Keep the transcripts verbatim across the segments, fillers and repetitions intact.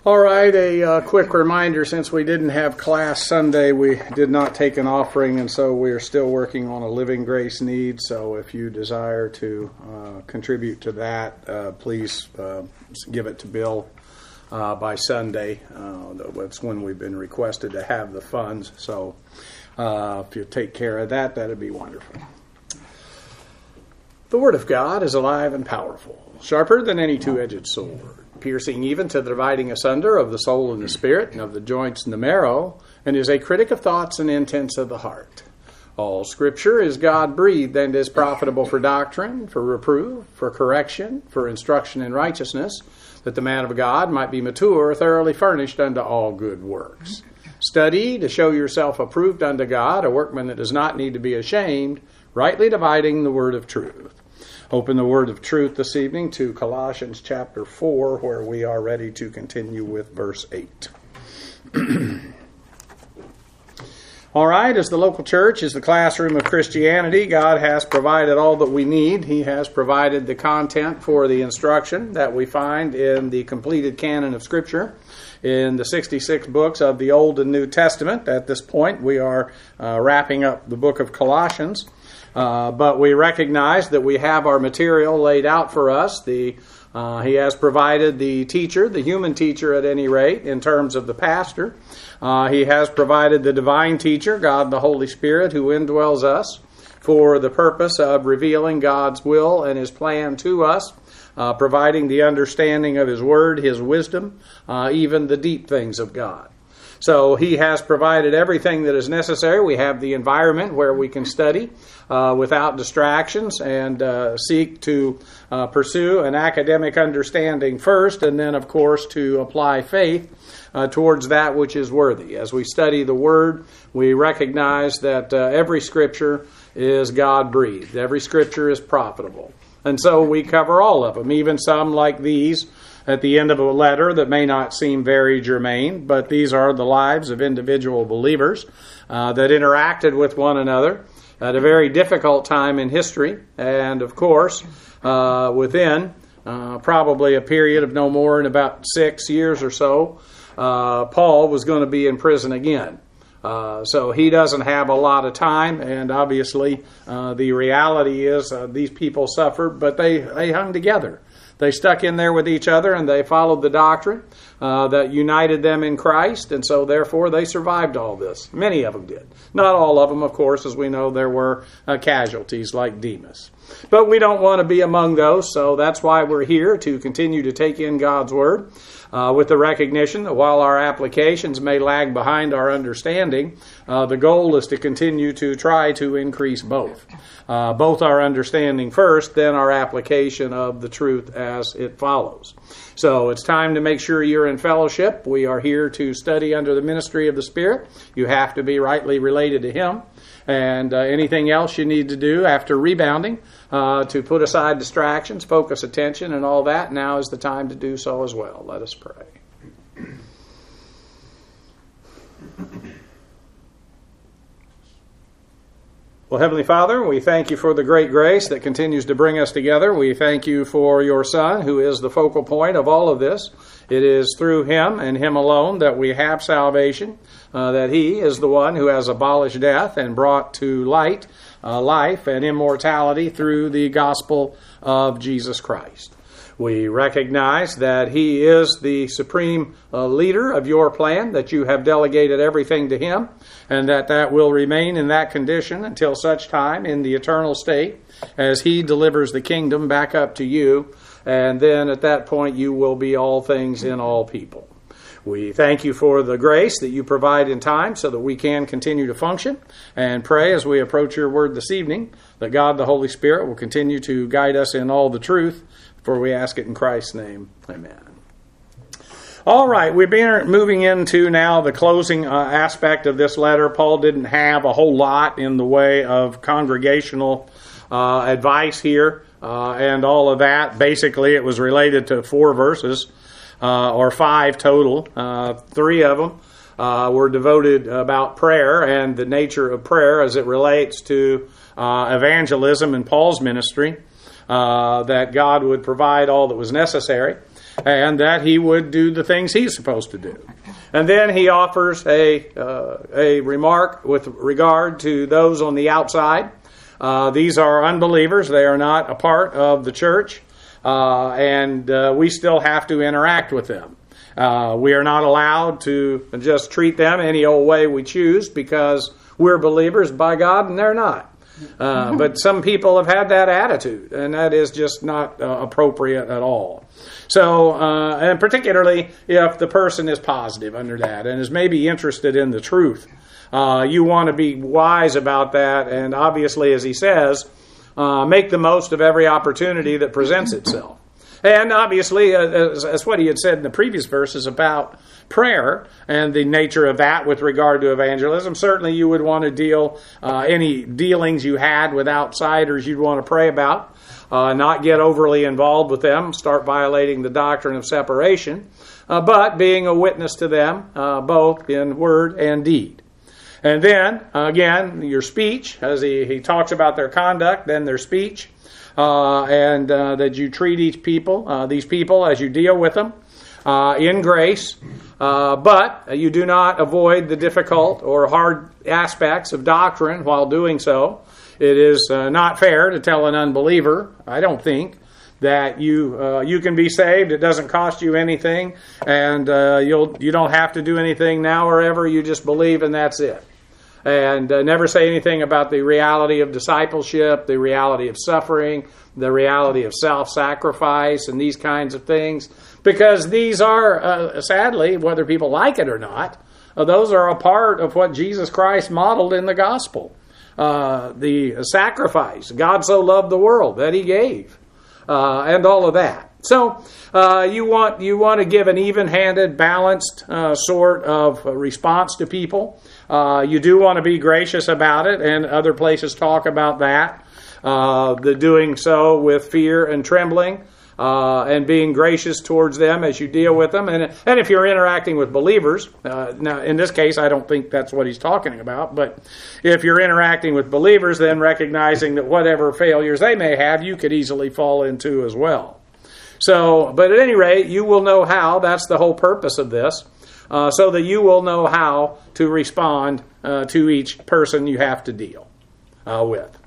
All right, a uh, quick reminder, since we didn't have class Sunday, we did not take an offering, and so we are still working on a Living Grace need. So if you desire to uh, contribute to that, uh, please uh, give it to Bill uh, by Sunday. Uh, that's when we've been requested to have the funds. So uh, if you take care of that, that'd be wonderful. The Word of God is alive and powerful, sharper than any two-edged sword, piercing even to the dividing asunder of the soul and the spirit, and of the joints and the marrow, and is a critic of thoughts and intents of the heart. All Scripture is God-breathed and is profitable for doctrine, for reproof, for correction, for instruction in righteousness, that the man of God might be mature, thoroughly furnished unto all good works. Study to show yourself approved unto God, a workman that does not need to be ashamed, rightly dividing the word of truth. Open the word of truth this evening to Colossians chapter four, where we are ready to continue with verse eight. All right, as the local church is the classroom of Christianity, God has provided all that we need. He has provided the content for the instruction that we find in the completed canon of Scripture, in the sixty-six books of the Old and New Testament. At this point, we are uh, wrapping up the book of Colossians. Uh, but we recognize that we have our material laid out for us. The uh, He has provided the teacher, the human teacher at any rate, in terms of the pastor. Uh, he has provided the divine teacher, God the Holy Spirit, who indwells us for the purpose of revealing God's will and His plan to us, uh, providing the understanding of His Word, His wisdom, uh, even the deep things of God. So He has provided everything that is necessary. We have the environment where we can study uh, without distractions and uh, seek to uh, pursue an academic understanding first, and then, of course, to apply faith uh, towards that which is worthy. As we study the Word, we recognize that uh, every Scripture is God-breathed. Every Scripture is profitable. And so we cover all of them, even some like these at the end of a letter that may not seem very germane, but these are the lives of individual believers uh, that interacted with one another at a very difficult time in history, and of course, uh, within uh, probably a period of no more than about six years or so, uh, Paul was going to be in prison again. Uh, so he doesn't have a lot of time, and obviously uh, the reality is uh, these people suffered, but they, they hung together. They stuck in there with each other, and they followed the doctrine uh, that united them in Christ, and so therefore they survived all this. Many of them did. Not all of them, of course. As we know, there were uh, casualties like Demas. But we don't want to be among those, so that's why we're here, to continue to take in God's Word uh, with the recognition that while our applications may lag behind our understanding, uh, the goal is to continue to try to increase both. Uh, both our understanding first, then our application of the truth as it follows. So it's time to make sure you're in fellowship. We are here to study under the ministry of the Spirit. You have to be rightly related to Him. And uh, anything else you need to do after rebounding uh, to put aside distractions, focus attention, and all that, now is the time to do so as well. Let us pray. Well, Heavenly Father, we thank You for the great grace that continues to bring us together. We thank You for Your Son, who is the focal point of all of this. It is through Him and Him alone that we have salvation, uh, that He is the one who has abolished death and brought to light uh, life and immortality through the gospel of Jesus Christ. We recognize that He is the supreme uh, leader of Your plan, that You have delegated everything to Him, and that that will remain in that condition until such time in the eternal state as He delivers the kingdom back up to You, and then at that point You will be all things in all people. We thank You for the grace that You provide in time so that we can continue to function, and pray as we approach Your Word this evening that God the Holy Spirit will continue to guide us in all the truth, for we ask it in Christ's name. Amen. All right, we've been moving into now the closing uh, aspect of this letter. Paul didn't have a whole lot in the way of congregational uh, advice here uh, and all of that. Basically, it was related to four verses, uh, or five total. Uh, three of them uh, were devoted about prayer and the nature of prayer as it relates to uh, evangelism in Paul's ministry. Uh, that God would provide all that was necessary. and that he would do the things he's supposed to do. And then he offers a uh, a remark with regard to those on the outside. Uh, these are unbelievers. They are not a part of the church, uh, and uh, we still have to interact with them. Uh, we are not allowed to just treat them any old way we choose because we're believers by God and they're not. Uh, but some people have had that attitude, and that is just not uh, appropriate at all. So, uh, and particularly if the person is positive under that and is maybe interested in the truth, uh, you want to be wise about that. And obviously, as he says, uh, make the most of every opportunity that presents itself. And obviously, uh, as, as what he had said in the previous verses about prayer and the nature of that with regard to evangelism, certainly you would want to deal uh, any dealings you had with outsiders you'd want to pray about, uh, not get overly involved with them, start violating the doctrine of separation, uh, but being a witness to them uh, both in word and deed. And then, again, your speech, as he, he talks about their conduct, then their speech. Uh, and uh, that you treat each people, uh, these people, as you deal with them uh, in grace, uh, but you do not avoid the difficult or hard aspects of doctrine while doing so. It is uh, not fair to tell an unbeliever, I don't think, that you uh, you can be saved. It doesn't cost you anything, and uh, you'll you don't have to do anything now or ever. You just believe, and that's it. And uh, never say anything about the reality of discipleship, the reality of suffering, the reality of self-sacrifice, and these kinds of things. Because these are, uh, sadly, whether people like it or not, uh, those are a part of what Jesus Christ modeled in the gospel. Uh, the sacrifice, God so loved the world that he gave, uh, and all of that. So uh, you want you want to give an even-handed, balanced uh, sort of response to people. Uh, you do want to be gracious about it, and other places talk about that. Uh, the doing so with fear and trembling, uh, and being gracious towards them as you deal with them. And and if you're interacting with believers, uh, now in this case, I don't think that's what he's talking about. But if you're interacting with believers, then recognizing that whatever failures they may have, you could easily fall into as well. So, but at any rate, you will know how. That's the whole purpose of this. Uh, so that you will know how to respond uh, to each person you have to deal uh, with.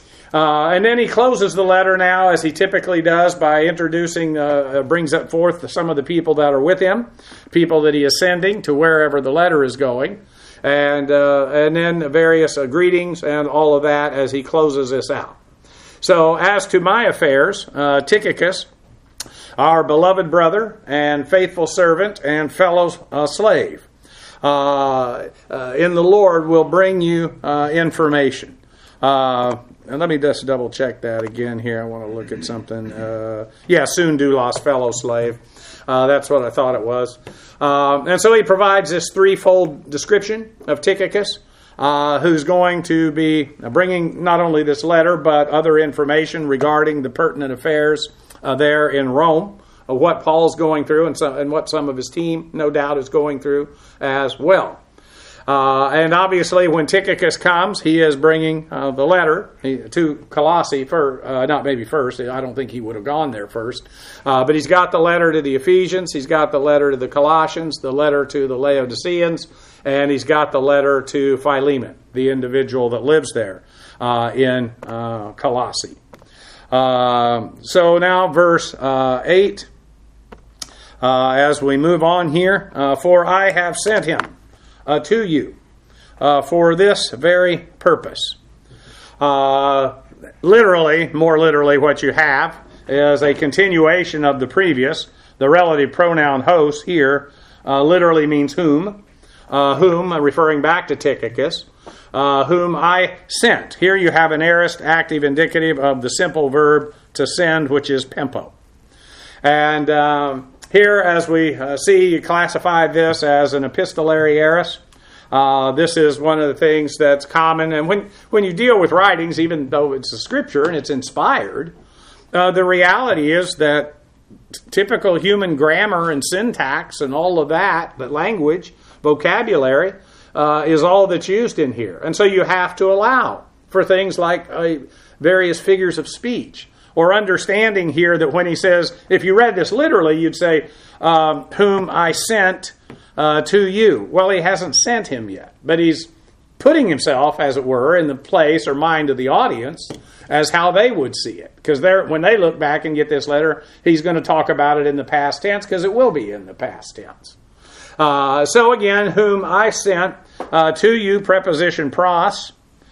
Uh, and then he closes the letter now, as he typically does, by introducing, uh, brings up forth some of the people that are with him, people that he is sending to wherever the letter is going, and uh, and then various uh, greetings and all of that as he closes this out. So, as to my affairs, uh, Tychicus, our beloved brother and faithful servant and fellow uh, slave uh, uh, in the Lord will bring you uh, information. Uh, and let me just double check that again here. I want to look at something. Uh, yeah, soon doulos, fellow slave. Uh, that's what I thought it was. Uh, and so he provides this threefold description of Tychicus, uh, who's going to be bringing not only this letter, but other information regarding the pertinent affairs Uh, there in Rome, of what Paul's going through and, some, and what some of his team, no doubt, is going through as well. Uh, and obviously, when Tychicus comes, he is bringing uh, the letter to Colossae, for, uh, not maybe first, I don't think he would have gone there first, uh, but he's got the letter to the Ephesians, he's got the letter to the Colossians, the letter to the Laodiceans, and he's got the letter to Philemon, the individual that lives there uh, in uh, Colossae. Uh, so now verse uh, eight, uh, as we move on here, uh, for I have sent him uh, to you uh, for this very purpose. Uh, literally, more literally, what you have is a continuation of the previous. The relative pronoun host here uh, literally means whom, uh, whom, referring back to Tychicus. Uh, whom I sent. Here you have an aorist active indicative of the simple verb to send, which is pempo. And um, here, as we uh, see, you classify this as an epistolary aorist. Uh, this is one of the things that's common. And when, when you deal with writings, even though it's a scripture and it's inspired, uh, the reality is that typical human grammar and syntax and all of that, the language, vocabulary, Uh, is all that's used in here. And so you have to allow for things like uh, various figures of speech or understanding here that when he says, if you read this literally, you'd say, um, whom I sent uh, to you. Well, he hasn't sent him yet, but he's putting himself, as it were, in the place or mind of the audience as how they would see it. Because when they look back and get this letter, he's going to talk about it in the past tense, because it will be in the past tense. Uh, so again, whom I sent uh, to you, preposition pros,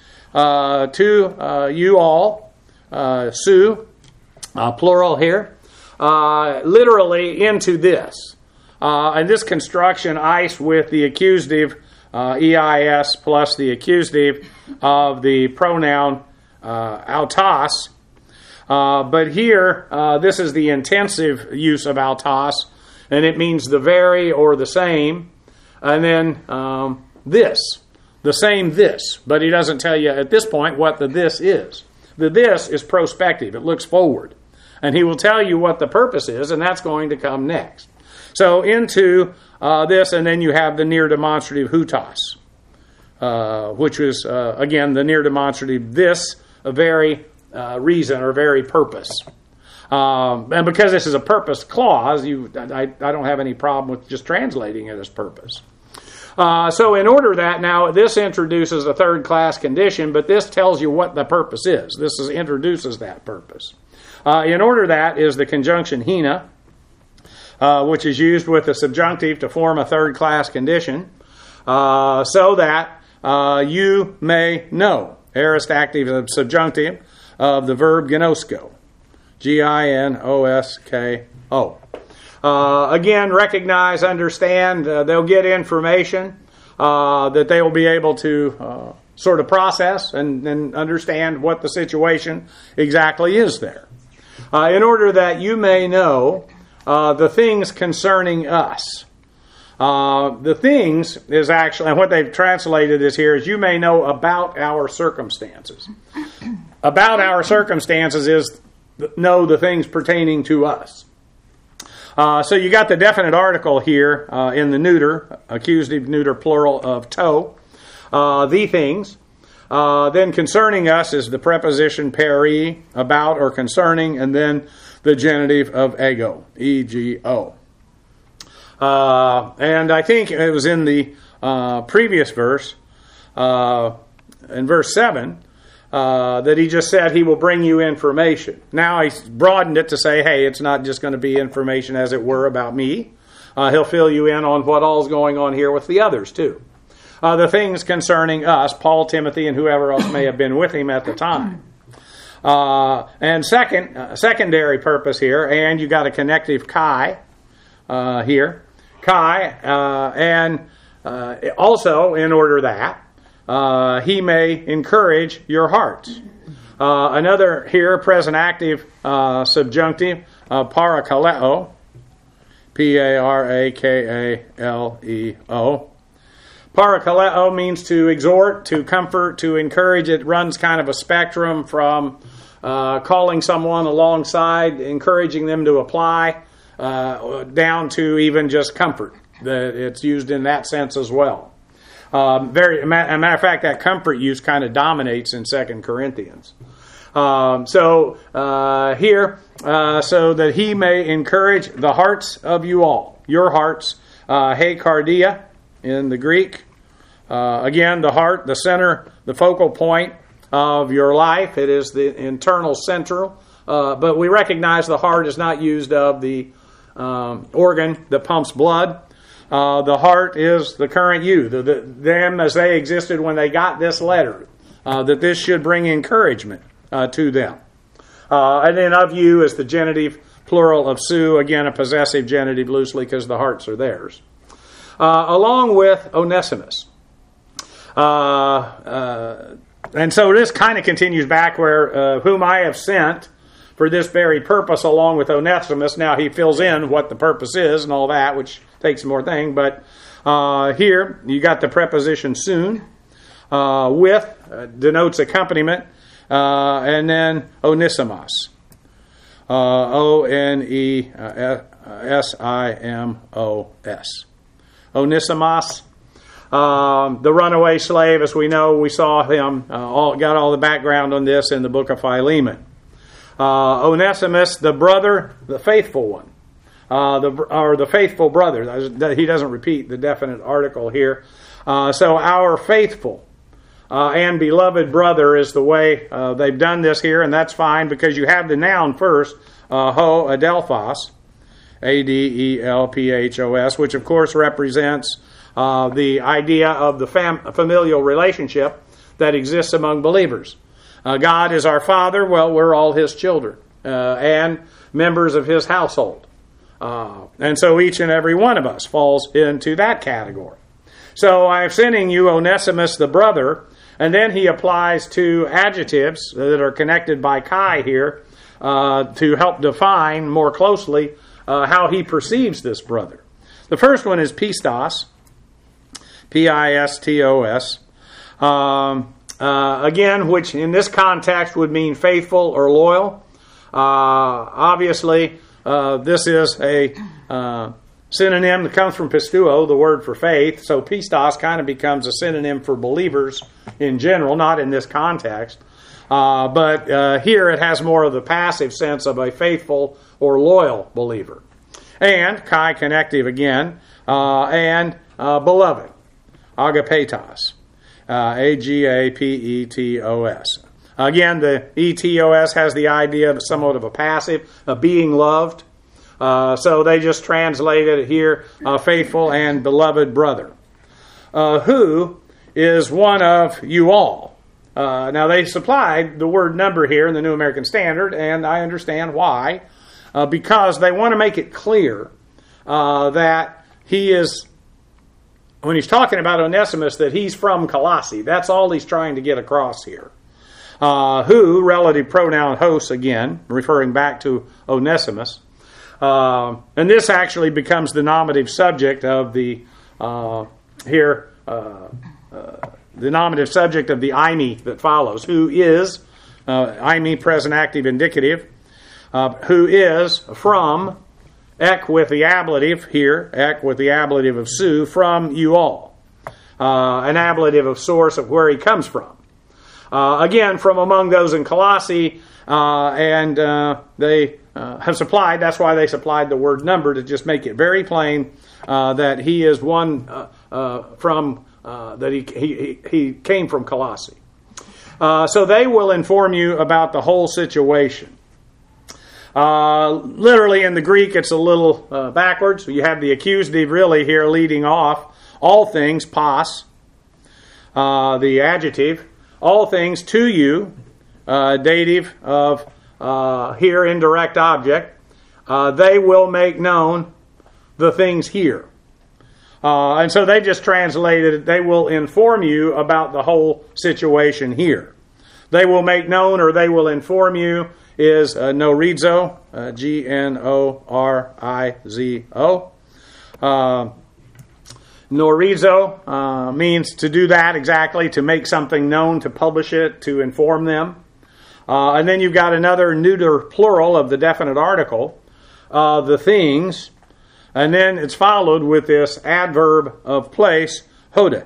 uh, to uh, you all, uh, Sue, uh, plural here, uh, literally into this. Uh, and this construction, ice with the accusative, uh, E I S plus the accusative of the pronoun uh, autos. Uh, but here, uh, this is the intensive use of autos, and it means the very or the same. And then um, this, the same this. But he doesn't tell you at this point what the this is. The this is prospective. It looks forward. And he will tell you what the purpose is, and that's going to come next. So into uh, this, and then you have the near demonstrative hutos, uh, which is, uh, again, the near demonstrative this, a very uh, reason or very purpose. Um, and because this is a purpose clause, you, I, I don't have any problem with just translating it as purpose. Uh, so in order that, now this introduces a third class condition, but this tells you what the purpose is. This is, introduces that purpose. Uh, in order that is the conjunction hina, uh, which is used with the subjunctive to form a third class condition, uh, so that uh, you may know. Aorist active subjunctive of the verb ginosko. G I N O S K O. Uh, again, recognize, understand, uh, they'll get information uh, that they will be able to uh, sort of process and, and understand what the situation exactly is there. Uh, in order that you may know uh, the things concerning us. Uh, the things is actually, and what they've translated is here, is you may know about our circumstances. About our circumstances is know the things pertaining to us. Uh, so you got the definite article here uh, in the neuter, accusative neuter plural of to, uh, the things. Uh, then concerning us is the preposition peri, about or concerning, and then the genitive of ego, E G O. Uh, and I think it was in the uh, previous verse, uh, in verse seven, Uh, that he just said he will bring you information. Now he's broadened it to say, hey, it's not just going to be information, as it were, about me. Uh, he'll fill you in on what all's going on here with the others, too. Uh, the things concerning us, Paul, Timothy, and whoever else may have been with him at the time. Uh, and second, uh, secondary purpose here, and you got a connective chi uh, here. Chi, uh, and uh, also, in order that, Uh, he may encourage your hearts. Uh, another here, present active uh, subjunctive, uh, parakaleo, P A R A K A L E O. Parakaleo means to exhort, to comfort, to encourage. It runs kind of a spectrum from uh, calling someone alongside, encouraging them to apply, uh, down to even just comfort. That it's used in that sense as well. Um, very, a matter of fact, that comfort use kind of dominates in Second Corinthians. Um, so uh, here, uh, so that he may encourage the hearts of you all, your hearts. Uh, he cardia in the Greek. Uh, again, the heart, the center, the focal point of your life. It is the internal central. Uh, but we recognize the heart is not used of the um, organ that pumps blood. Uh, the heart is the current you, the, the, them as they existed when they got this letter, uh, that this should bring encouragement uh, to them. Uh, and then of you is the genitive plural of su, again a possessive genitive loosely because the hearts are theirs. Uh, along with Onesimus. Uh, uh, and so this kind of continues back where uh, whom I have sent for this very purpose along with Onesimus. Now he fills in what the purpose is and all that, which takes some more thing, but uh, here you got the preposition soon, uh, with, uh, denotes accompaniment, uh, and then Onesimus. Uh, O N E S I M O S. Onesimus, um, the runaway slave, as we know, we saw him, uh, all, got all the background on this in the book of Philemon. Uh, Onesimus, the brother, the faithful one. Uh, the or the faithful brother. He doesn't repeat the definite article here. Uh, so our faithful uh, and beloved brother is the way uh, they've done this here, and that's fine because you have the noun first, uh, ho adelphos, A D E L P H O S, which of course represents uh, the idea of the fam- familial relationship that exists among believers. Uh, God is our Father. Well, we're all His children uh, and members of His household. Uh, and so each and every one of us falls into that category. So I'm sending you Onesimus the brother, and then he applies two adjectives that are connected by Kai here uh, to help define more closely uh, how he perceives this brother. The first one is pistos, P I S T O S. Um, uh, again, which in this context would mean faithful or loyal. Uh, obviously, Uh, this is a uh, synonym that comes from pistuo, the word for faith. So pistos kind of becomes a synonym for believers in general, not in this context. Uh, but uh, here it has more of the passive sense of a faithful or loyal believer. And, Kai connective again, uh, and uh, beloved, agapetos, uh, A G A P E T O S. Again, the E T O S has the idea of somewhat of a passive, of being loved. Uh, so they just translated it here, uh, faithful and beloved brother. Uh, who is one of you all. Uh, now they supplied the word number here in the New American Standard, and I understand why. Uh, because they want to make it clear uh, that he is, when he's talking about Onesimus, that he's from Colossae. That's all he's trying to get across here. Uh, who, relative pronoun hos again, referring back to Onesimus. Uh, and this actually becomes the nominative subject of the, uh, here, uh, uh, the nominative subject of the eimi that follows. Who is, uh, eimi present active indicative, uh, who is from, ek with the ablative here, ek with the ablative of su, from you all. Uh, an ablative of source of where he comes from. Uh, again, from among those in Colossae, uh, and uh, they uh, have supplied, that's why they supplied the word number, to just make it very plain uh, that he is one uh, uh, from, uh, that he, he, he came from Colossae. Uh, so they will inform you about the whole situation. Uh, literally in the Greek, it's a little uh, backwards. You have the accusative really here leading off. All things, pas, uh, the adjective. All things to you, uh, dative of uh, here indirect object, uh, they will make known the things here. Uh, and so they just translated it, they will inform you about the whole situation here. They will make known or they will inform you is uh, norizo, uh, G N O R I Z O. Uh, Norizo uh, means to do that exactly, to make something known, to publish it, to inform them. Uh, and then you've got another neuter plural of the definite article, uh, the things. And then it's followed with this adverb of place, hode,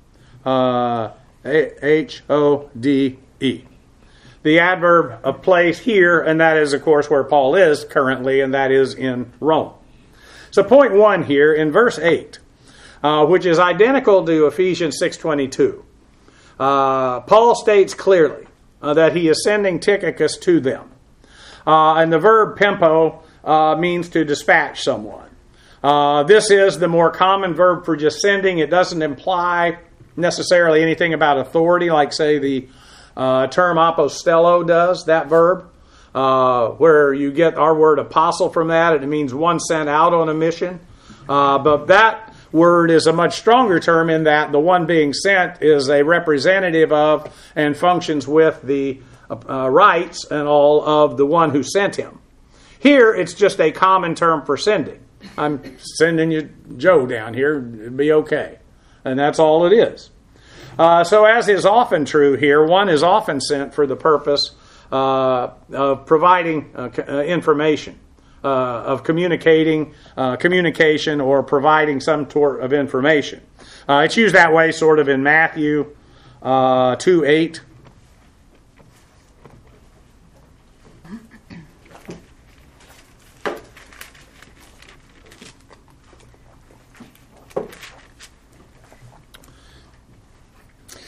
uh, H O D E. The adverb of place here, and that is, of course, where Paul is currently, and that is in Rome. So point one here, in verse eight, Uh, which is identical to Ephesians six twenty-two. Uh, Paul states clearly uh, that he is sending Tychicus to them. Uh, and the verb pempo uh, means to dispatch someone. Uh, this is the more common verb for just sending. It doesn't imply necessarily anything about authority, like, say, the uh, term apostello does, that verb, uh, where you get our word apostle from that, and it means one sent out on a mission. Uh, but that word is a much stronger term in that the one being sent is a representative of and functions with the uh, rights and all of the one who sent him. Here, it's just a common term for sending. I'm sending you Joe down here, it'd be okay. And that's all it is. Uh, so as is often true here, one is often sent for the purpose uh, of providing uh, uh, information. Uh, of communicating, uh, communication or providing some sort of information. Uh, it's used that way sort of in Matthew uh, two eight.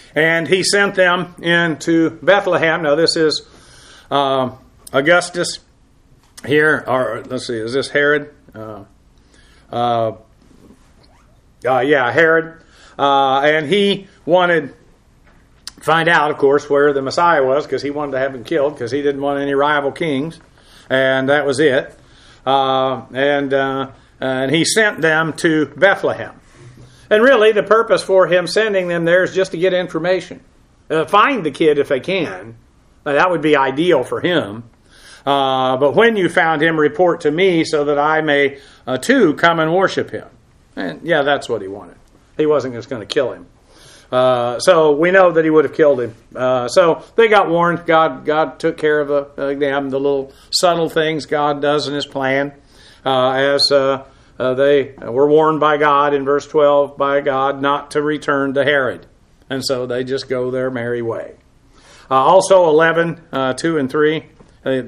And he sent them into Bethlehem. Now this is uh, Augustus here, or let's see, is this Herod? Uh, uh, uh, yeah, Herod. Uh, and he wanted to find out, of course, where the Messiah was, because he wanted to have him killed, because he didn't want any rival kings. And that was it. Uh, and, uh, and he sent them to Bethlehem. And really, the purpose for him sending them there is just to get information. Uh, find the kid if they can. Uh, that would be ideal for him. Uh, but when you found him, report to me so that I may, uh, too, come and worship him. And yeah, that's what he wanted. He wasn't just going to kill him. Uh, so we know that he would have killed him. Uh, so they got warned. God God took care of uh, them, the little subtle things God does in his plan uh, as... Uh, Uh, they were warned by God in verse twelve by God not to return to Herod. And so they just go their merry way. Uh, also eleven, uh, two and three. Uh,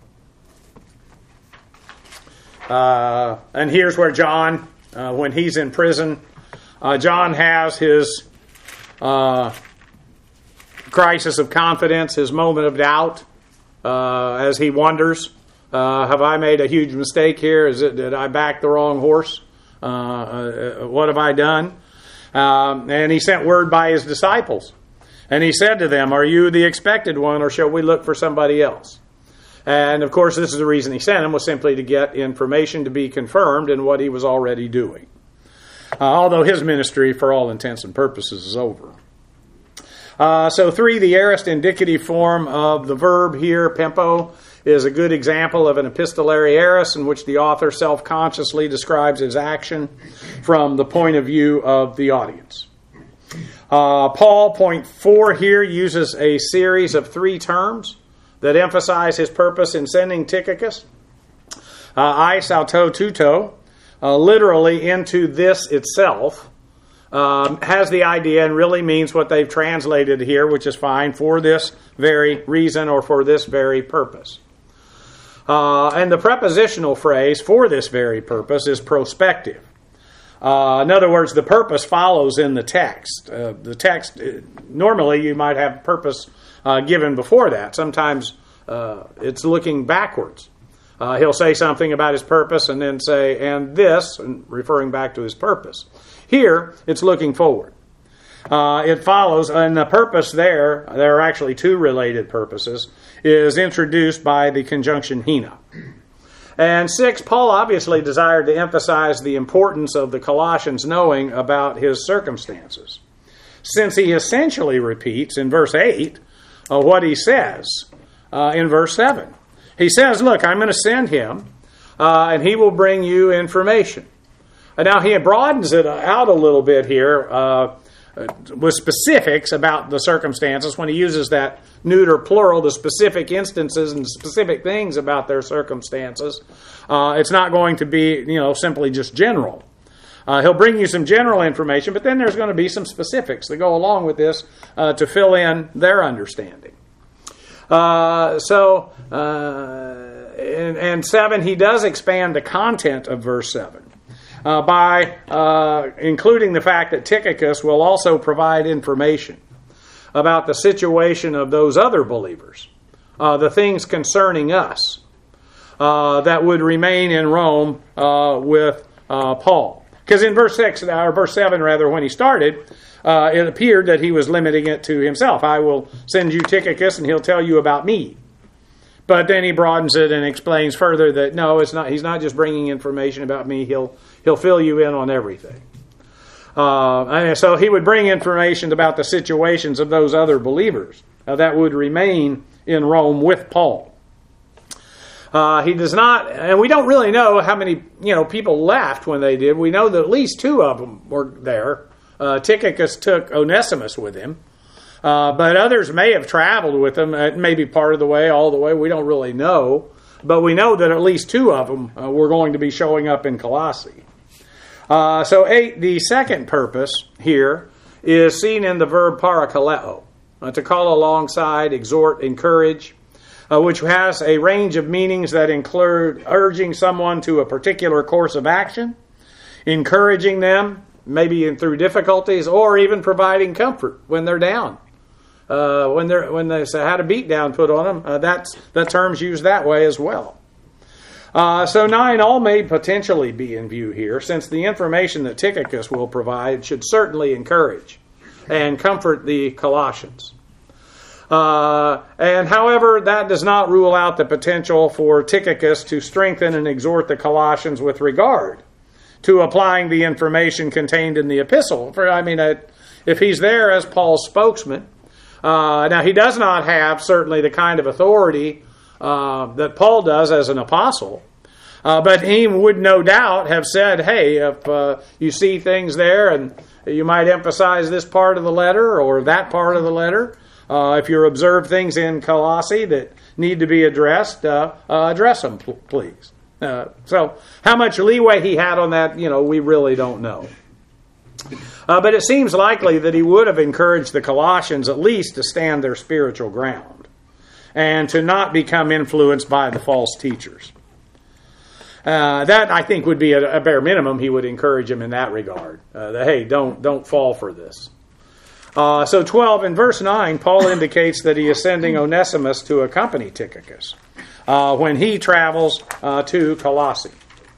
uh, and here's where John, uh, when he's in prison, uh, John has his uh, crisis of confidence, his moment of doubt uh, as he wonders. Uh, have I made a huge mistake here? Is it, did I back the wrong horse? Uh, uh, what have I done? Um, and he sent word by his disciples. And he said to them, are you the expected one, or shall we look for somebody else? And of course, this is the reason he sent him, was simply to get information to be confirmed in what he was already doing. Uh, although his ministry, for all intents and purposes, is over. Uh, so three, the aorist indicative form of the verb here, pempo, is a good example of an epistolary aorist in which the author self-consciously describes his action from the point of view of the audience. Uh, Paul, point four here, uses a series of three terms that emphasize his purpose in sending Tychicus. Uh, eis auto tuto, uh, literally into this itself, Um, has the idea and really means what they've translated here, which is fine, for this very reason or for this very purpose. Uh, and the prepositional phrase for this very purpose is prospective. Uh, in other words, the purpose follows in the text. Uh, the text, normally you might have purpose uh, given before that. Sometimes uh, it's looking backwards. Uh, he'll say something about his purpose and then say, and this, and referring back to his purpose. Here, it's looking forward. Uh, it follows, and the purpose there, there are actually two related purposes, is introduced by the conjunction hina. And six, Paul obviously desired to emphasize the importance of the Colossians knowing about his circumstances, since he essentially repeats in verse eight uh, what he says uh, in verse seven. He says, look, I'm going to send him, uh, and he will bring you information. And now he broadens it out a little bit here uh, with specifics about the circumstances when he uses that neuter plural, the specific instances and specific things about their circumstances. Uh, it's not going to be, you know, simply just general. Uh, he'll bring you some general information, but then there's going to be some specifics that go along with this uh, to fill in their understanding. Uh, so, uh, and, and seven, he does expand the content of verse seven. Uh, by uh, including the fact that Tychicus will also provide information about the situation of those other believers, uh, the things concerning us uh, that would remain in Rome uh, with uh, Paul. Because in verse six, or verse seven rather, when he started, uh, it appeared that he was limiting it to himself. I will send you Tychicus and he'll tell you about me. But then he broadens it and explains further that no, it's not. He's not just bringing information about me. He'll he'll fill you in on everything. Uh, and so he would bring information about the situations of those other believers uh, that would remain in Rome with Paul. Uh, he does not, and we don't really know how many you know people left when they did. We know that at least two of them were there. Uh, Tychicus took Onesimus with him. Uh, but others may have traveled with them, uh, maybe part of the way, all the way. We don't really know. But we know that at least two of them uh, were going to be showing up in Colossae. Uh, so eight, the second purpose here is seen in the verb parakaleo, uh, to call alongside, exhort, encourage, uh, which has a range of meanings that include urging someone to a particular course of action, encouraging them, maybe in, through difficulties, or even providing comfort when they're down. Uh, when they're when they had a beat down put on them, uh, that's the term's used that way as well. Uh, so nine, all may potentially be in view here, since the information that Tychicus will provide should certainly encourage and comfort the Colossians. Uh, and however, that does not rule out the potential for Tychicus to strengthen and exhort the Colossians with regard to applying the information contained in the epistle. For I mean, uh, if he's there as Paul's spokesman, uh, now he does not have certainly the kind of authority uh, that Paul does as an apostle, uh, but he would no doubt have said, "Hey, if uh, you see things there, and you might emphasize this part of the letter or that part of the letter." Uh, if you observe things in Colossae that need to be addressed, uh, uh, address them, pl- please. Uh, so, how much leeway he had on that, you know, we really don't know. Uh, but it seems likely that he would have encouraged the Colossians at least to stand their spiritual ground and to not become influenced by the false teachers. Uh, that, I think, would be a, a bare minimum. He would encourage them in that regard. Uh, that, hey, don't don't fall for this. Uh, so twelve, in verse nine, Paul indicates that he is sending Onesimus to accompany Tychicus uh, when he travels uh, to Colossae.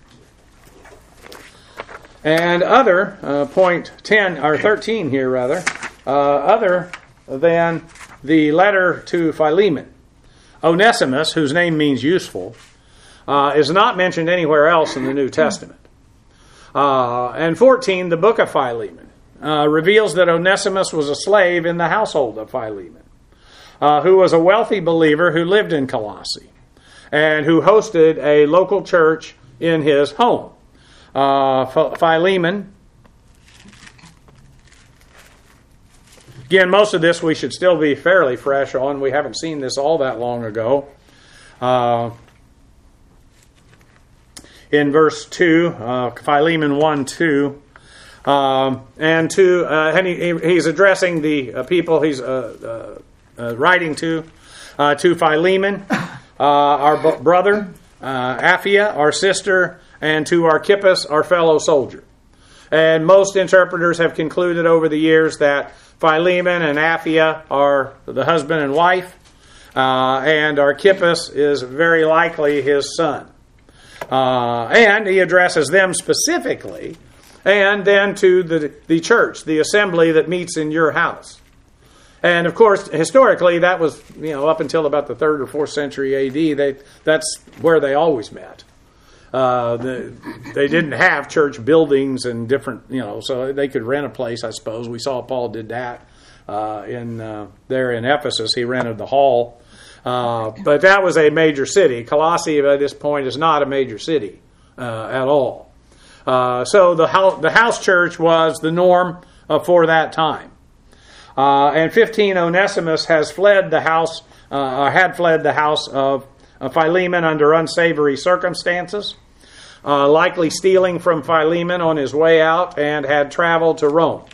And other, uh, point ten, or thirteen here rather, uh, other than the letter to Philemon, Onesimus, whose name means useful, uh, is not mentioned anywhere else in the New Testament. Uh, and fourteen, the book of Philemon. Uh, reveals that Onesimus was a slave in the household of Philemon, uh, who was a wealthy believer who lived in Colossae and who hosted a local church in his home. Uh, Philemon, again, most of this we should still be fairly fresh on. We haven't seen this all that long ago. Uh, in verse two, uh, Philemon one two, Um, and to uh, and he, he's addressing the uh, people he's uh, uh, uh, writing to, uh, to Philemon, uh, our b- brother, uh, Apphia, our sister, and to Archippus, our fellow soldier. And most interpreters have concluded over the years that Philemon and Apphia are the husband and wife, uh, and Archippus is very likely his son. Uh, and he addresses them specifically, and then to the the church, the assembly that meets in your house. And of course, historically, that was, you know, up until about the third or fourth century A D. They that's where they always met. Uh, the, they didn't have church buildings and different, you know, so they could rent a place. I suppose we saw Paul did that uh, in uh, there in Ephesus. He rented the hall, uh, but that was a major city. Colossae at this point is not a major city uh, at all. Uh, so the house, the house church was the norm uh, for that time. Uh, and fifteen, Onesimus has fled the house, uh, had fled the house of uh, Philemon under unsavory circumstances, uh, likely stealing from Philemon on his way out, and had traveled to Rome.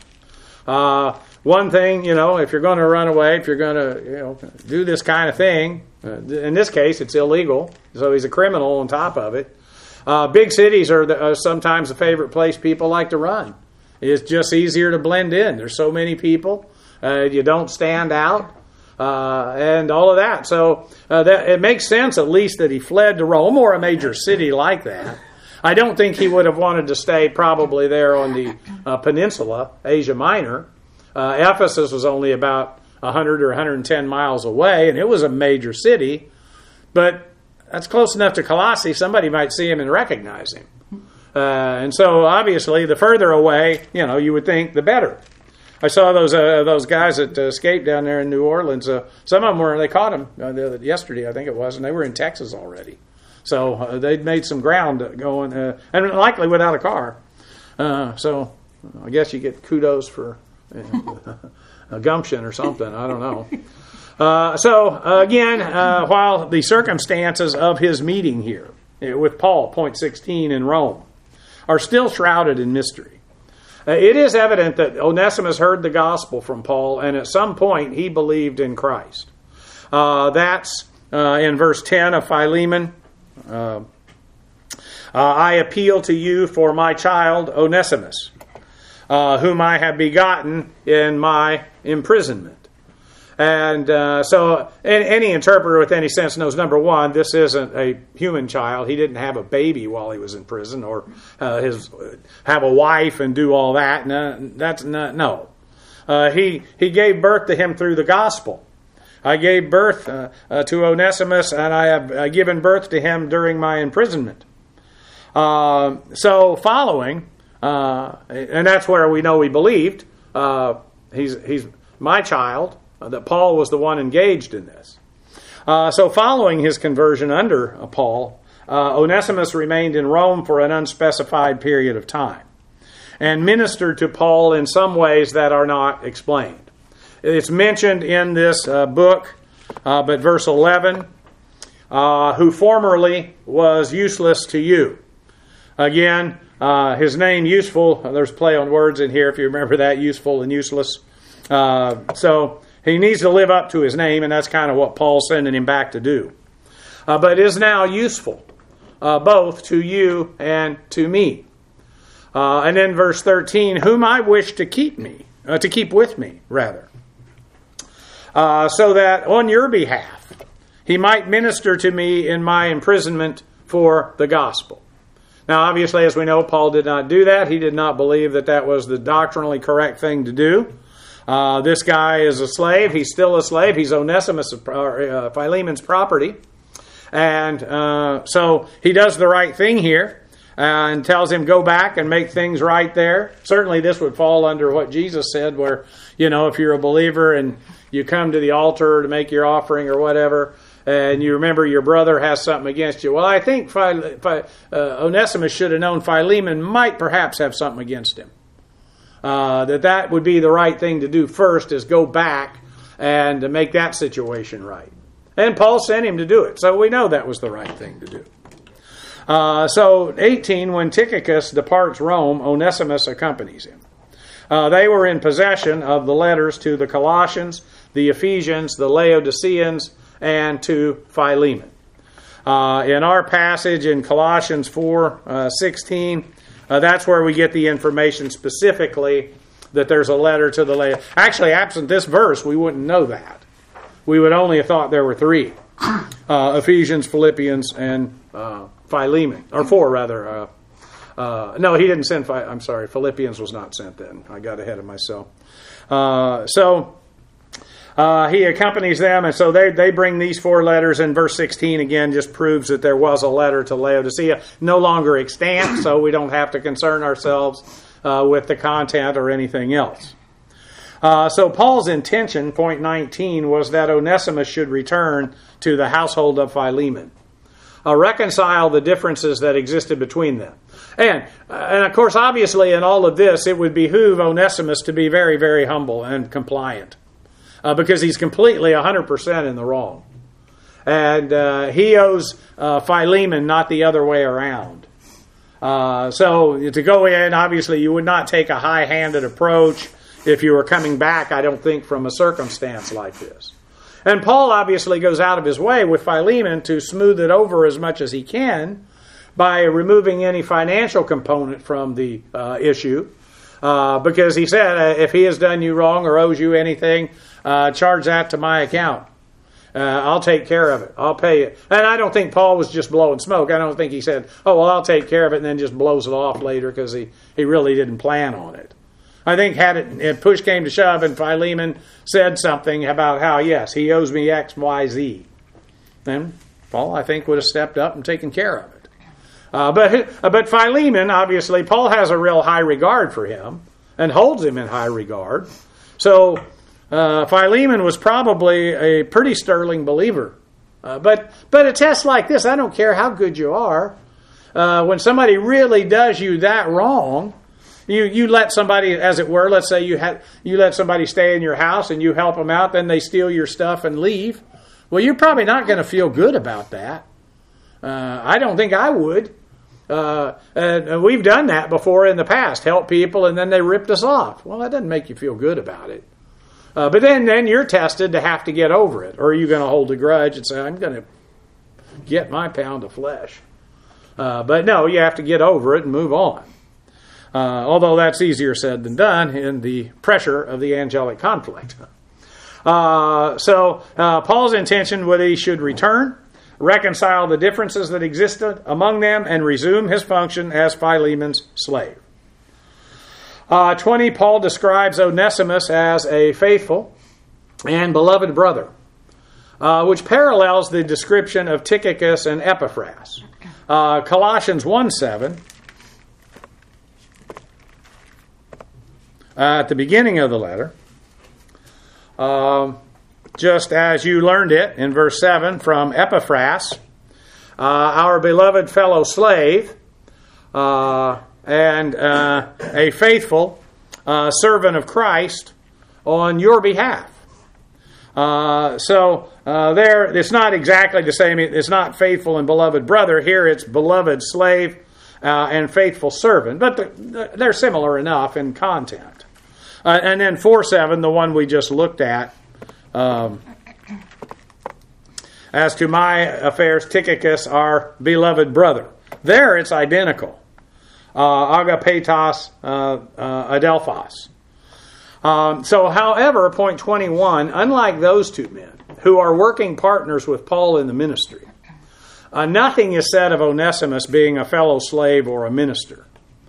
Uh, one thing, you know, if you're going to run away, if you're going to, you know, do this kind of thing, uh, in this case, it's illegal, so he's a criminal on top of it. Uh, big cities are the, uh, sometimes the favorite place people like to run. It's just easier to blend in. There's so many people. Uh, you don't stand out. Uh, and all of that. So uh, that, it makes sense at least that he fled to Rome or a major city like that. I don't think he would have wanted to stay probably there on the uh, peninsula, Asia Minor. Uh, Ephesus was only about one hundred or one hundred ten miles away, and it was a major city. But that's close enough to Colossae, somebody might see him and recognize him. Uh, and so, obviously, the further away, you know, you would think, the better. I saw those uh, those guys that uh, escaped down there in New Orleans. Uh, some of them were, they caught them uh, yesterday, I think it was, and they were in Texas already. So uh, they'd made some ground going, uh, and likely without a car. Uh, so I guess you get kudos for uh, a gumption or something. I don't know. Uh, so, uh, again, uh, while the circumstances of his meeting here with Paul, point sixteen, in Rome, are still shrouded in mystery, uh, it is evident that Onesimus heard the gospel from Paul, and at some point he believed in Christ. Uh, that's uh, in verse ten of Philemon. Uh, uh, I appeal to you for my child Onesimus, uh, whom I have begotten in my imprisonment. And uh, so any interpreter with any sense knows, number one, this isn't a human child. He didn't have a baby while he was in prison, or uh, his have a wife and do all that. No, that's not, no. Uh, he, he gave birth to him through the gospel. I gave birth uh, uh, to Onesimus, and I have uh, given birth to him during my imprisonment. Uh, so following, uh, and that's where we know he believed, uh, he's, he's my child, uh, that Paul was the one engaged in this. Uh, so following his conversion under uh, Paul, uh, Onesimus remained in Rome for an unspecified period of time and ministered to Paul in some ways that are not explained. It's mentioned in this uh, book, uh, but verse eleven, uh, who formerly was useless to you. Again, uh, his name, useful, there's play on words in here if you remember that, useful and useless. Uh, so he needs to live up to his name, and that's kind of what Paul's sending him back to do. Uh, but is now useful, uh, both to you and to me. Uh, and then verse thirteen, whom I wish to keep me, uh, to keep with me, rather. Uh, so that on your behalf, he might minister to me in my imprisonment for the gospel. Now, obviously, as we know, Paul did not do that. He did not believe that that was the doctrinally correct thing to do. Uh, this guy is a slave. He's still a slave. He's Onesimus, uh, Philemon's property. And uh, so he does the right thing here and tells him, go back and make things right there. Certainly this would fall under what Jesus said, where, you know, if you're a believer and you come to the altar to make your offering or whatever, and you remember your brother has something against you. Well, I think Phi- Phi- uh, Onesimus should have known Philemon might perhaps have something against him. Uh, that that would be the right thing to do first, is go back and to make that situation right. And Paul sent him to do it, so we know that was the right thing to do. Uh, so, eighteen, when Tychicus departs Rome, Onesimus accompanies him. Uh, they were in possession of the letters to the Colossians, the Ephesians, the Laodiceans, and to Philemon. Uh, in our passage in Colossians four sixteen, uh, that's where we get the information specifically that there's a letter to the Laodiceans. Actually, absent this verse, we wouldn't know that. We would only have thought there were three. Uh, Ephesians, Philippians, and uh, Philemon. Or four, rather. Uh, uh, no, he didn't send... Phi- I'm sorry, Philippians was not sent then. I got ahead of myself. Uh, so... Uh, he accompanies them, and so they, they bring these four letters, and verse sixteen again just proves that there was a letter to Laodicea, no longer extant, so we don't have to concern ourselves uh, with the content or anything else. Uh, so Paul's intention, point nineteen, was that Onesimus should return to the household of Philemon, uh, reconcile the differences that existed between them. And, uh, and of course, obviously in all of this, it would behoove Onesimus to be very, very humble and compliant. Uh, because he's completely one hundred percent in the wrong. And uh, he owes uh, Philemon, not the other way around. Uh, so to go in, obviously you would not take a high-handed approach if you were coming back, I don't think, from a circumstance like this. And Paul obviously goes out of his way with Philemon to smooth it over as much as he can by removing any financial component from the uh, issue. Uh, because he said, uh, if he has done you wrong or owes you anything, uh, charge that to my account. Uh, I'll take care of it. I'll pay it. And I don't think Paul was just blowing smoke. I don't think he said, oh, well, I'll take care of it, and then just blows it off later because he, he really didn't plan on it. I think had it, if push came to shove and Philemon said something about how, yes, he owes me X, Y, Z, then Paul, I think, would have stepped up and taken care of it. Uh, but but Philemon, obviously, Paul has a real high regard for him and holds him in high regard. So uh, Philemon was probably a pretty sterling believer. Uh, but but a test like this, I don't care how good you are, uh, when somebody really does you that wrong, you you let somebody, as it were, let's say you had you let somebody stay in your house and you help them out, then they steal your stuff and leave. Well, you're probably not going to feel good about that. Uh, I don't think I would. Uh, and we've done that before in the past. Help people and then they ripped us off. Well, that doesn't make you feel good about it. Uh, but then, then you're tested to have to get over it. Or are you going to hold a grudge and say, I'm going to get my pound of flesh? Uh, but no, you have to get over it and move on. Uh, although that's easier said than done in the pressure of the angelic conflict. Uh, so uh, Paul's intention was he should return, reconcile the differences that existed among them, and resume his function as Philemon's slave. Uh, twenty, Paul describes Onesimus as a faithful and beloved brother, uh, which parallels the description of Tychicus and Epaphras. Uh, Colossians one seven, uh, at the beginning of the letter, uh, just as you learned it in verse seven from Epaphras, uh, our beloved fellow slave, uh, and uh, a faithful uh, servant of Christ on your behalf. Uh, so uh, there, it's not exactly the same. It's not faithful and beloved brother. Here it's beloved slave uh, and faithful servant. But the, they're similar enough in content. Uh, and then four seven, the one we just looked at, um, as to my affairs, Tychicus, our beloved brother. There it's identical. Uh, agapetos, uh, uh, adelphos. Um, so, however, point twenty-one, unlike those two men who are working partners with Paul in the ministry, uh, nothing is said of Onesimus being a fellow slave or a minister.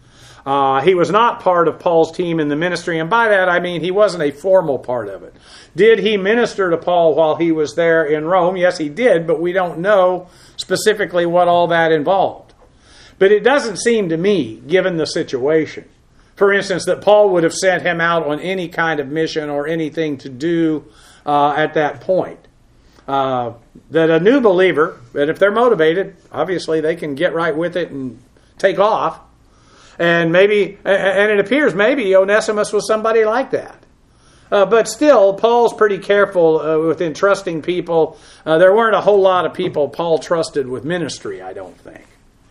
Uh, he was not part of Paul's team in the ministry, and by that I mean he wasn't a formal part of it. Did he minister to Paul while he was there in Rome? Yes, he did, but we don't know specifically what all that involved. But it doesn't seem to me, given the situation, for instance, that Paul would have sent him out on any kind of mission or anything to do uh, at that point. Uh, that a new believer, that if they're motivated, obviously they can get right with it and take off. And maybe, and it appears maybe Onesimus was somebody like that. Uh, but still, Paul's pretty careful uh, with entrusting people. Uh, there weren't a whole lot of people Paul trusted with ministry, I don't think.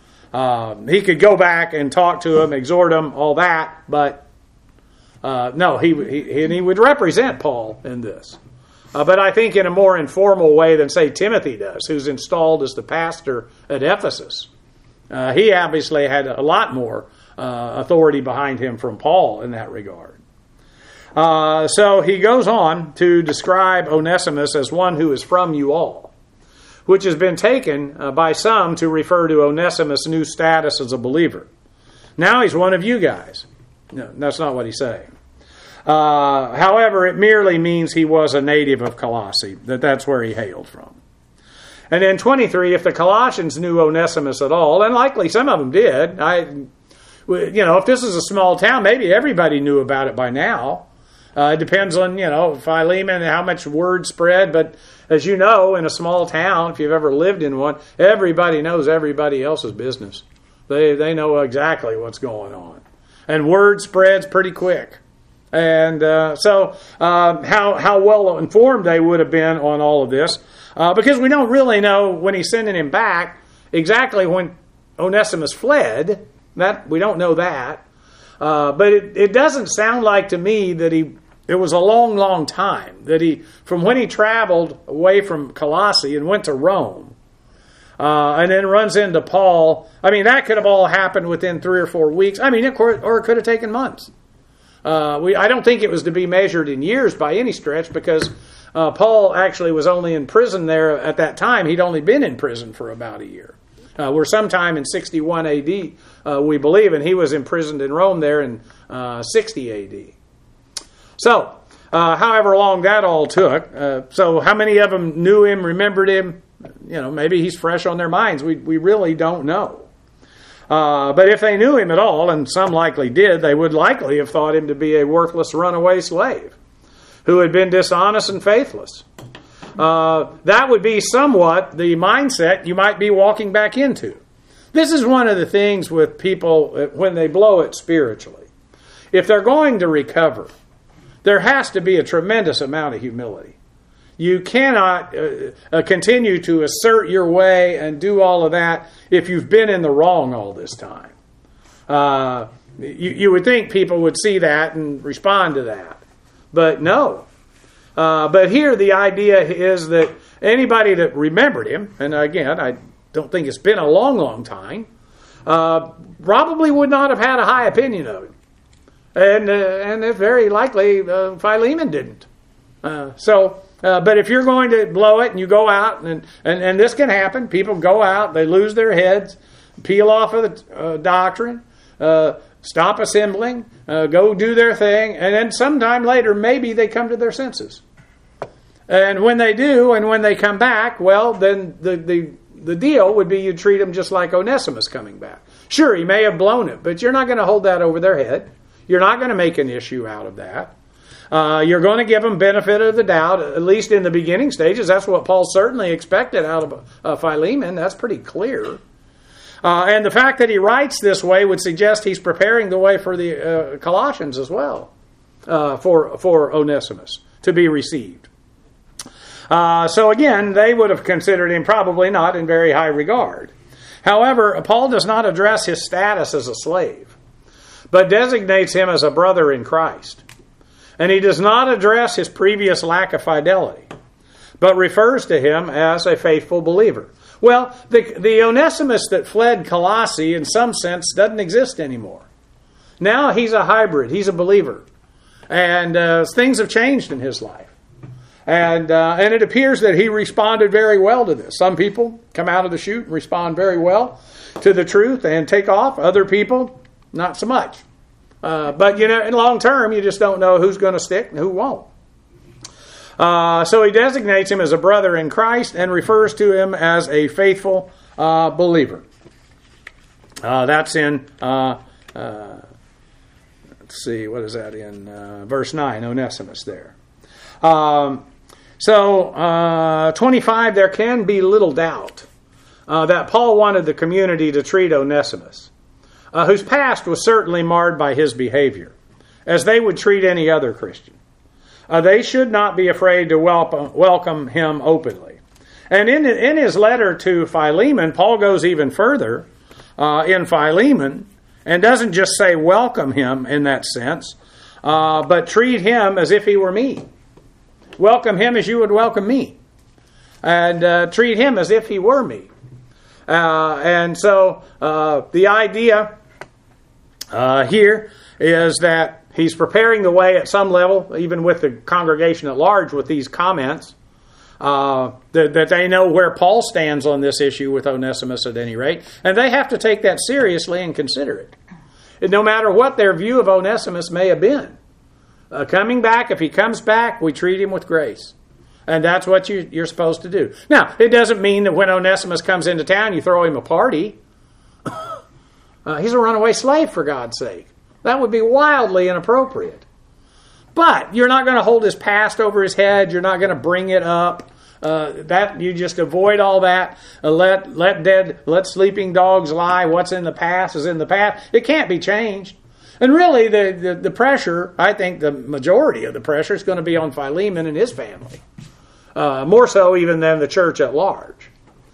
Um, he could go back and talk to him, exhort him, all that, but uh, no, he, he and he would represent Paul in this. Uh, but I think in a more informal way than, say, Timothy does, who's installed as the pastor at Ephesus. Uh, he obviously had a lot more uh, authority behind him from Paul in that regard. Uh, so he goes on to describe Onesimus as one who is from you all, which has been taken uh, by some to refer to Onesimus' new status as a believer. Now he's one of you guys. No, that's not what he's saying. Uh, however, it merely means he was a native of Colossae, that that's where he hailed from. And then twenty-three, if the Colossians knew Onesimus at all, and likely some of them did, I, you know, if this is a small town, maybe everybody knew about it by now. Uh, it depends on, you know, Philemon and how much word spread. But as you know, in a small town, if you've ever lived in one, everybody knows everybody else's business. They they know exactly what's going on. And word spreads pretty quick. And uh, so uh, how, how well informed they would have been on all of this. Uh, because we don't really know when he's sending him back exactly when Onesimus fled. That we don't know that. Uh, but it, it doesn't sound like to me that he... It was a long, long time that he, from when he traveled away from Colossae and went to Rome, uh, and then runs into Paul. I mean, that could have all happened within three or four weeks. I mean, it could, or it could have taken months. Uh, we, I don't think it was to be measured in years by any stretch, because uh, Paul actually was only in prison there at that time. He'd only been in prison for about a year. Uh, we're sometime in sixty-one A D, uh, we believe, and he was imprisoned in Rome there in uh, sixty A D. So, uh, however long that all took, uh, so how many of them knew him, remembered him? You know, maybe he's fresh on their minds. We we really don't know. Uh, but if they knew him at all, and some likely did, they would likely have thought him to be a worthless runaway slave who had been dishonest and faithless. Uh, that would be somewhat the mindset you might be walking back into. This is one of the things with people when they blow it spiritually. If they're going to recover, there has to be a tremendous amount of humility. You cannot uh, uh, continue to assert your way and do all of that if you've been in the wrong all this time. Uh, you, you would think people would see that and respond to that. But no. Uh, but here the idea is that anybody that remembered him, and again, I don't think it's been a long, long time, uh, probably would not have had a high opinion of him. And, uh, and it's very likely uh, Philemon didn't. Uh, so, uh, but if you're going to blow it and you go out, and, and, and this can happen, people go out, they lose their heads, peel off of the uh, doctrine, uh, stop assembling, uh, go do their thing, and then sometime later maybe they come to their senses. And when they do, and when they come back, well, then the, the, the deal would be you treat them just like Onesimus coming back. Sure, he may have blown it, but you're not going to hold that over their head. You're not going to make an issue out of that. Uh, you're going to give them benefit of the doubt, at least in the beginning stages. That's what Paul certainly expected out of uh, Philemon. That's pretty clear. Uh, and the fact that he writes this way would suggest he's preparing the way for the uh, Colossians as well, uh, for, for Onesimus to be received. Uh, so again, they would have considered him probably not in very high regard. However, Paul does not address his status as a slave, but designates him as a brother in Christ. And he does not address his previous lack of fidelity, but refers to him as a faithful believer. Well, the, the Onesimus that fled Colossae, in some sense, doesn't exist anymore. Now he's a hybrid. He's a believer. And uh, things have changed in his life. And uh, and it appears that he responded very well to this. Some people come out of the chute and respond very well to the truth and take off. Other people, not so much. Uh, but, you know, in long term, you just don't know who's going to stick and who won't. Uh, so he designates him as a brother in Christ and refers to him as a faithful uh, believer. Uh, that's in, uh, uh, let's see, what is that in uh, verse nine, Onesimus there. Um, so, uh, twenty-five, there can be little doubt uh, that Paul wanted the community to treat Onesimus, uh, whose past was certainly marred by his behavior, as they would treat any other Christian. Uh, they should not be afraid to welcome, welcome him openly. And in, in his letter to Philemon, Paul goes even further uh, in Philemon and doesn't just say welcome him in that sense, uh, but treat him as if he were me. Welcome him as you would welcome me. And uh, treat him as if he were me. Uh, and so uh, the idea uh, here is that he's preparing the way at some level, even with the congregation at large, with these comments, uh, that, that they know where Paul stands on this issue with Onesimus at any rate. And they have to take that seriously and consider it. And no matter what their view of Onesimus may have been. Uh, coming back, if he comes back, we treat him with grace. And that's what you, you're supposed to do. Now, it doesn't mean that when Onesimus comes into town, you throw him a party. uh, he's a runaway slave, for God's sake. That would be wildly inappropriate. But you're not going to hold his past over his head. You're not going to bring it up. Uh, that you just avoid all that. Uh, let let dead, let sleeping dogs lie. What's in the past is in the past. It can't be changed. And really, the, the, the pressure, I think the majority of the pressure is going to be on Philemon and his family. Uh, more so even than the church at large.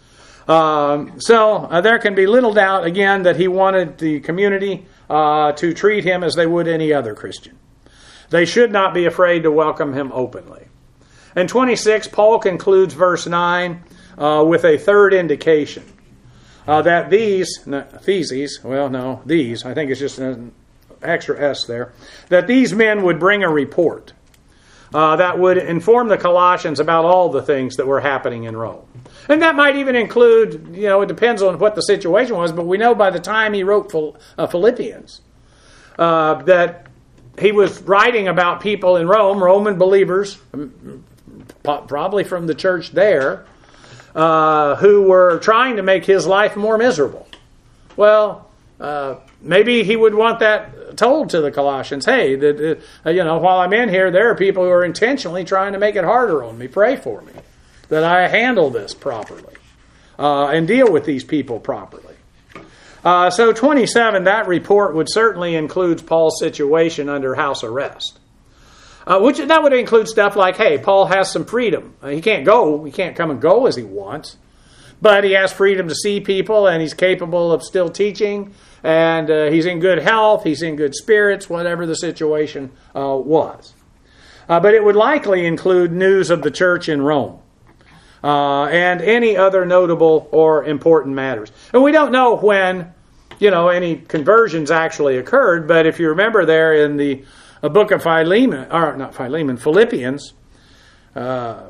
Um, so uh, there can be little doubt, again, that he wanted the community uh, to treat him as they would any other Christian. They should not be afraid to welcome him openly. In twenty-six, Paul concludes verse nine uh, with a third indication. Uh, that these, no, theses, well, no, these, I think it's just an extra S there, that these men would bring a report uh, that would inform the Colossians about all the things that were happening in Rome. And that might even include, you know, it depends on what the situation was, but we know by the time he wrote Philippians uh, that he was writing about people in Rome, Roman believers, probably from the church there, uh, who were trying to make his life more miserable. Well, uh, maybe he would want that told to the Colossians. Hey, that uh, you know, while I'm in here, there are people who are intentionally trying to make it harder on me. Pray for me that I handle this properly uh, and deal with these people properly. Uh, so twenty-seven, that report would certainly include Paul's situation under house arrest. Uh, which that would include stuff like, hey, Paul has some freedom. Uh, he can't go, he can't come and go as he wants, but he has freedom to see people, and he's capable of still teaching, and uh, he's in good health, he's in good spirits, whatever the situation uh, was. Uh, but it would likely include news of the church in Rome uh, and any other notable or important matters. And we don't know when, you know, any conversions actually occurred. But if you remember there in the uh, book of Philemon, or not Philemon, Philippians, uh,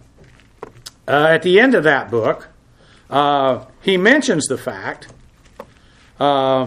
uh, at the end of that book, uh, he mentions the fact, uh,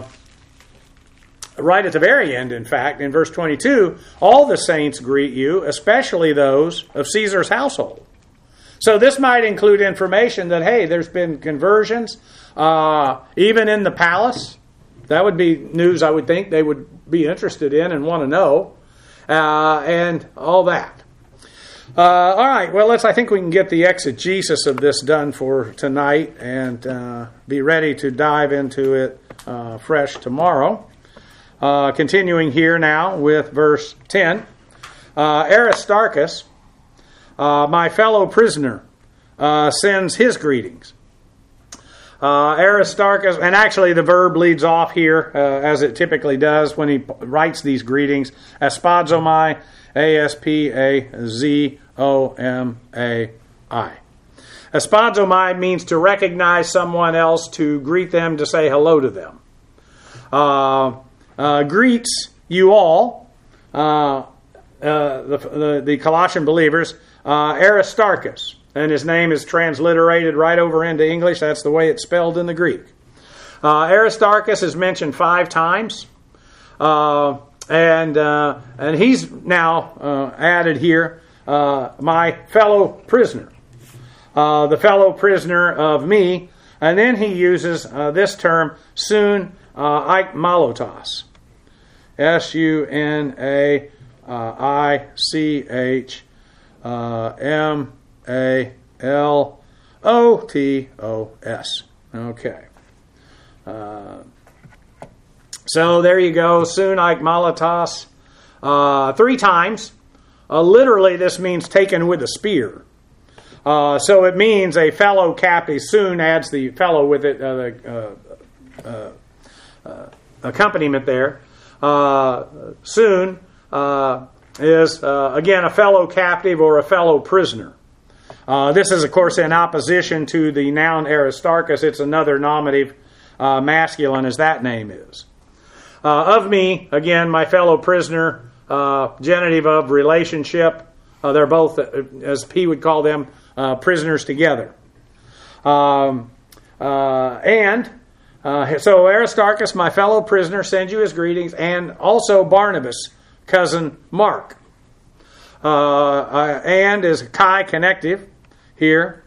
right at the very end, in fact, in verse twenty-two, all the saints greet you, especially those of Caesar's household. So this might include information that, hey, there's been conversions, uh, even in the palace. That would be news I would think they would be interested in and want to know, uh, and all that. Uh, all right, well, let's. I think we can get the exegesis of this done for tonight and uh, be ready to dive into it uh, fresh tomorrow. Uh, continuing here now with verse ten. Uh, Aristarchus, uh, my fellow prisoner, uh, sends his greetings. Uh, Aristarchus, and actually the verb leads off here, uh, as it typically does when he writes these greetings. Aspazomai, A S P A Z O M A I. Aspazomai means to recognize someone else, to greet them, to say hello to them. Uh, uh, greets you all, uh, uh, the, the, the Colossian believers, uh, Aristarchus. And his name is transliterated right over into English. That's the way it's spelled in the Greek. Uh, Aristarchus is mentioned five times. Uh, and uh, and he's now uh, added here, uh, my fellow prisoner. Uh, the fellow prisoner of me. And then he uses uh, this term, sun uh, aikmalotos. S U N A I C H M A L O T O S. Okay. Uh, so there you go. Sun aikmalotos. Uh, three times. Uh, literally, this means taken with a spear. Uh, so it means a fellow captive. Sun adds the fellow with it, uh, the uh, uh, uh, accompaniment there. Uh, sun uh, is, uh, again, a fellow captive or a fellow prisoner. Uh, this is, of course, in opposition to the noun Aristarchus. It's another nominative uh, masculine, as that name is. Uh, of me, again, my fellow prisoner, uh, genitive of relationship. Uh, they're both, uh, as he would call them, uh, prisoners together. Um, uh, and uh, so Aristarchus, my fellow prisoner, sends you his greetings, and also Barnabas, cousin Mark. Uh, uh, and is Chi connective here.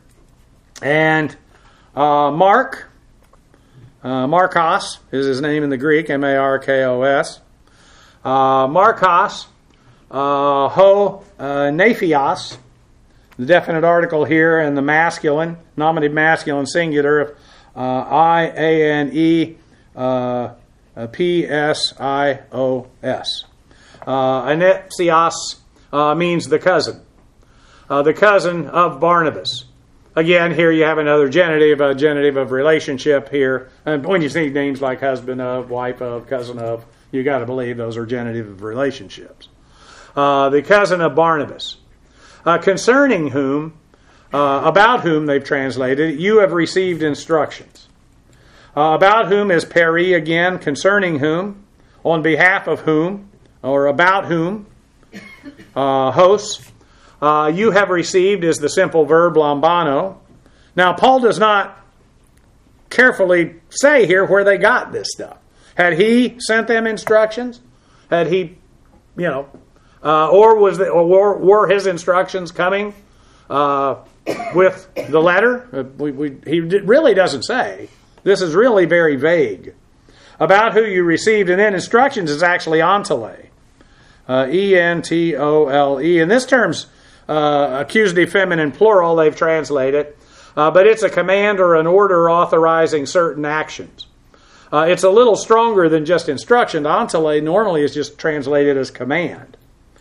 And uh, Mark, uh, Markos is his name in the Greek, M A R K O S. Uh, Markos, uh, ho uh, nephios, the definite article here, and the masculine, nominative masculine singular, uh, I A N E uh, P S I O S. Uh, Anepsios uh, means the cousin. Uh, the cousin of Barnabas. Again, here you have another genitive, a genitive of relationship here. And when you see names like husband of, wife of, cousin of, you got to believe those are genitive of relationships. Uh, the cousin of Barnabas. Uh, concerning whom, uh, about whom they've translated, you have received instructions. Uh, about whom is peri again, concerning whom, on behalf of whom, or about whom, uh, hos. Uh, you have received is the simple verb lambano. Now, Paul does not carefully say here where they got this stuff. Had he sent them instructions? Had he, you know, uh, or was the, or were his instructions coming uh, with the letter? Uh, we, we, he really doesn't say. This is really very vague. About who you received, and then instructions is actually ontole. Uh, E N T O L E. And this term's uh, accusative feminine plural, they've translated. Uh, but it's a command or an order authorizing certain actions. Uh, it's a little stronger than just instruction. Ontole normally is just translated as command.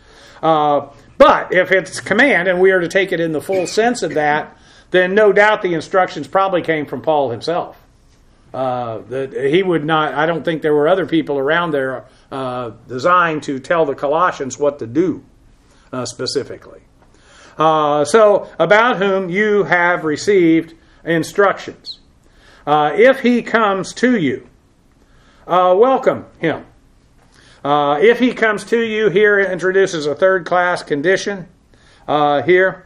Uh, but if it's command, and we are to take it in the full sense of that, then no doubt the instructions probably came from Paul himself. Uh, that he would not, I don't think there were other people around there uh, designed to tell the Colossians what to do uh, specifically. Uh, so, about whom you have received instructions. Uh, if he comes to you, uh, welcome him. Uh, if he comes to you, here it introduces a third-class condition uh, here.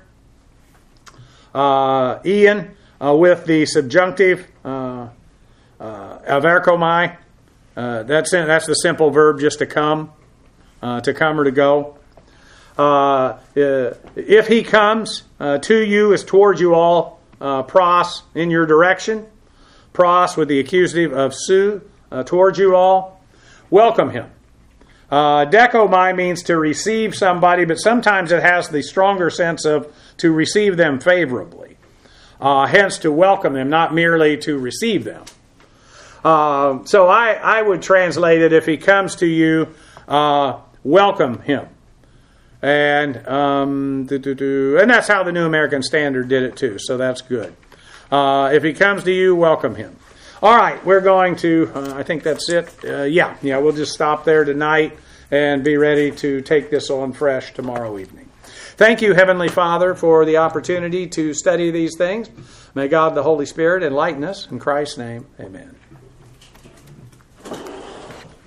Uh, Ian, uh, with the subjunctive uh, uh, averkomai. Uh, that's in, that's the simple verb just to come, uh, to come or to go. Uh, if he comes uh, to you is towards you all, uh, pros, in your direction. Pros with the accusative of su, uh, towards you all. Welcome him. Uh, dekomai means to receive somebody, but sometimes it has the stronger sense of to receive them favorably. Uh, hence, to welcome them, not merely to receive them. Uh, so I, I would translate it, if he comes to you, uh, welcome him. And um, doo, doo, doo. and that's how the New American Standard did it too, so that's good. Uh, if he comes to you, welcome him. All right, we're going to, uh, I think that's it. Uh, yeah, yeah, we'll just stop there tonight and be ready to take this on fresh tomorrow evening. Thank you, Heavenly Father, for the opportunity to study these things. May God the Holy Spirit enlighten us. In Christ's name, amen.